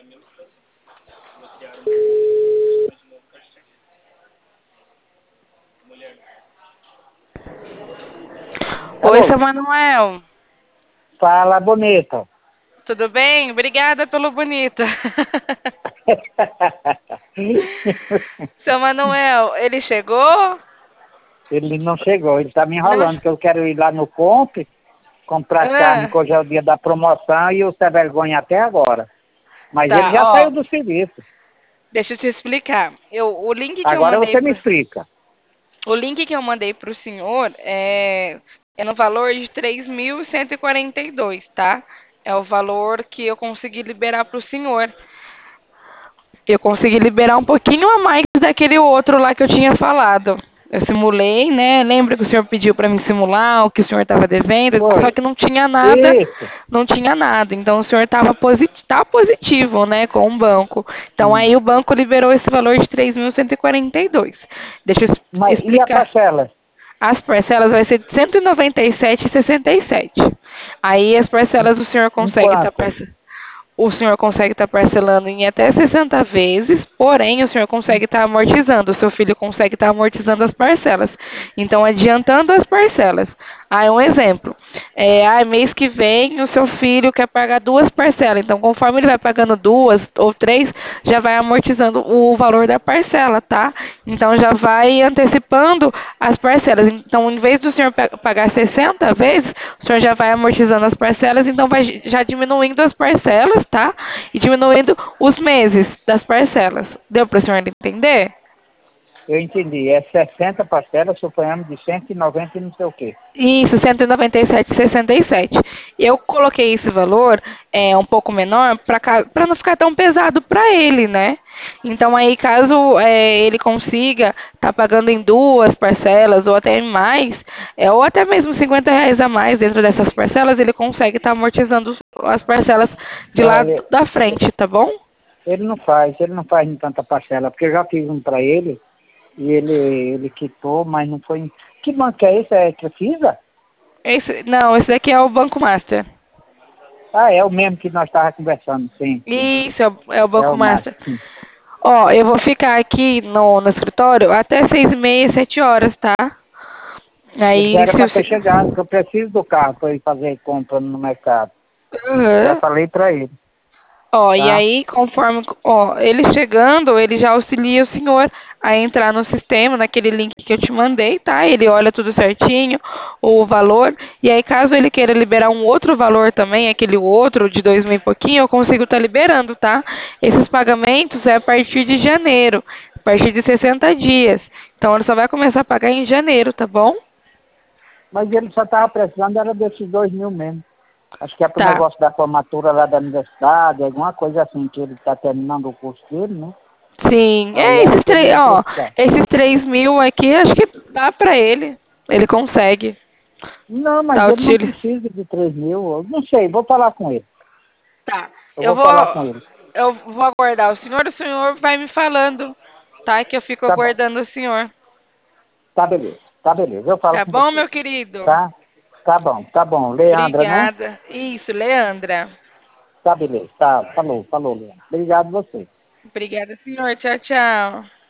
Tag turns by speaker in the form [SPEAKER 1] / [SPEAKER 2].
[SPEAKER 1] Oi, seu
[SPEAKER 2] Alô,
[SPEAKER 1] Manuel.
[SPEAKER 2] fala bonita.
[SPEAKER 1] Tudo bem? Obrigada pelo bonita. Seu Manuel, ele chegou?
[SPEAKER 2] Ele não chegou, ele está me
[SPEAKER 1] Não.
[SPEAKER 2] enrolando, que eu quero ir lá no Comp, comprar as carnes,
[SPEAKER 1] Ah,
[SPEAKER 2] que hoje é o dia da promoção, e o Zé Vergonha até agora. Mas ele
[SPEAKER 1] tá,
[SPEAKER 2] já saiu
[SPEAKER 1] ó.
[SPEAKER 2] do serviço.
[SPEAKER 1] Deixa eu te explicar. O link que eu
[SPEAKER 2] Agora
[SPEAKER 1] mandei
[SPEAKER 2] você me
[SPEAKER 1] pro,
[SPEAKER 2] explica.
[SPEAKER 1] o link que eu mandei pro senhor é no valor de 3.142, tá? É o valor que eu consegui liberar pro senhor. Eu consegui liberar um pouquinho a mais daquele outro lá que eu tinha falado. Eu simulei, né? Lembra que o senhor pediu para mim simular o que o senhor estava devendo, só
[SPEAKER 2] Foi.
[SPEAKER 1] que não tinha nada,
[SPEAKER 2] Isso.
[SPEAKER 1] não tinha nada. Então o senhor estava tá positivo, né, com o banco. Então
[SPEAKER 2] Hum.
[SPEAKER 1] aí o banco liberou esse valor de 3.142. Deixa eu
[SPEAKER 2] Mas e a
[SPEAKER 1] explicar.
[SPEAKER 2] parcela?
[SPEAKER 1] As parcelas vai ser de 197,67. Aí as parcelas o senhor
[SPEAKER 2] Em
[SPEAKER 1] consegue estar
[SPEAKER 2] quanto?
[SPEAKER 1] o senhor consegue estar parcelando em até 60 vezes, porém o senhor consegue estar amortizando, o seu filho consegue estar amortizando as parcelas. Então, adiantando as parcelas. Aí, um exemplo. Mês que vem o seu filho quer pagar duas parcelas. Então, conforme ele vai pagando duas ou três, já vai amortizando o valor da parcela, tá? Então, já vai antecipando as parcelas. Então, em vez do senhor pagar 60 vezes, o senhor já vai amortizando as parcelas, então vai já diminuindo as parcelas, tá? E diminuindo os meses das parcelas. Deu para o senhor entender?
[SPEAKER 2] Eu entendi. É 60 parcelas, suponhamos, de 190 e não sei o quê.
[SPEAKER 1] Isso, 197,67. Eu coloquei esse valor um pouco menor para não ficar tão pesado para ele, né? Então aí caso ele consiga estar pagando em duas parcelas ou até em mais, ou até mesmo R$ 50 a mais dentro dessas parcelas, ele consegue estar amortizando as parcelas de lá
[SPEAKER 2] Olha,
[SPEAKER 1] da frente, tá bom?
[SPEAKER 2] ele não faz em tanta parcela, porque eu já fiz um para ele, e ele quitou, mas não foi. Que banco é esse? É Crefisa?
[SPEAKER 1] Não, esse daqui é o Banco Master.
[SPEAKER 2] Ah, é o mesmo que nós estávamos conversando, sim, sim.
[SPEAKER 1] Isso, é o
[SPEAKER 2] É
[SPEAKER 1] Banco
[SPEAKER 2] o Márcio,
[SPEAKER 1] Master.
[SPEAKER 2] sim.
[SPEAKER 1] Ó, eu vou ficar aqui no escritório até 6h30, 7 horas, tá?
[SPEAKER 2] Ele
[SPEAKER 1] Aí,
[SPEAKER 2] era
[SPEAKER 1] se
[SPEAKER 2] para
[SPEAKER 1] você...
[SPEAKER 2] ter chegado, porque eu preciso do carro para ir fazer compra no mercado. Já
[SPEAKER 1] Aham.
[SPEAKER 2] falei para ele,
[SPEAKER 1] Ó, e
[SPEAKER 2] tá?
[SPEAKER 1] aí, conforme, ó, ele chegando, ele já auxilia o senhor a entrar no sistema, naquele link que eu te mandei, tá? Ele olha tudo certinho, o valor, e aí caso ele queira liberar um outro valor também, aquele outro de 2.000 e pouquinho, eu consigo estar liberando, tá? Esses pagamentos é a partir de janeiro, a partir de 60 dias. Então, ele só vai começar a pagar em janeiro, tá bom?
[SPEAKER 2] Mas ele só estava precisando, era desses 2.000 mesmo. Acho que é para o
[SPEAKER 1] Tá.
[SPEAKER 2] negócio da formatura lá da universidade, alguma coisa assim, que ele está terminando o curso dele, né?
[SPEAKER 1] Sim,
[SPEAKER 2] Aí era o que ele ia precisar.
[SPEAKER 1] esses 3.000 aqui, acho que dá pra ele. Ele consegue.
[SPEAKER 2] Não, mas
[SPEAKER 1] Tá,
[SPEAKER 2] ele não
[SPEAKER 1] Otílio?
[SPEAKER 2] precisa de 3.000. Eu não sei, vou falar com ele.
[SPEAKER 1] Tá.
[SPEAKER 2] Eu vou falar com ele.
[SPEAKER 1] Eu vou aguardar o senhor vai me falando, tá? Que eu fico
[SPEAKER 2] Tá bom,
[SPEAKER 1] aguardando o senhor.
[SPEAKER 2] tá beleza, eu falo
[SPEAKER 1] Tá
[SPEAKER 2] com
[SPEAKER 1] bom,
[SPEAKER 2] você,
[SPEAKER 1] meu querido?
[SPEAKER 2] tá? Tá bom. Leandra, né?
[SPEAKER 1] Obrigada. Isso, Leandra.
[SPEAKER 2] Tá beleza, tá, falou, Leandra. Obrigado a você.
[SPEAKER 1] Obrigada, senhor. Tchau, tchau.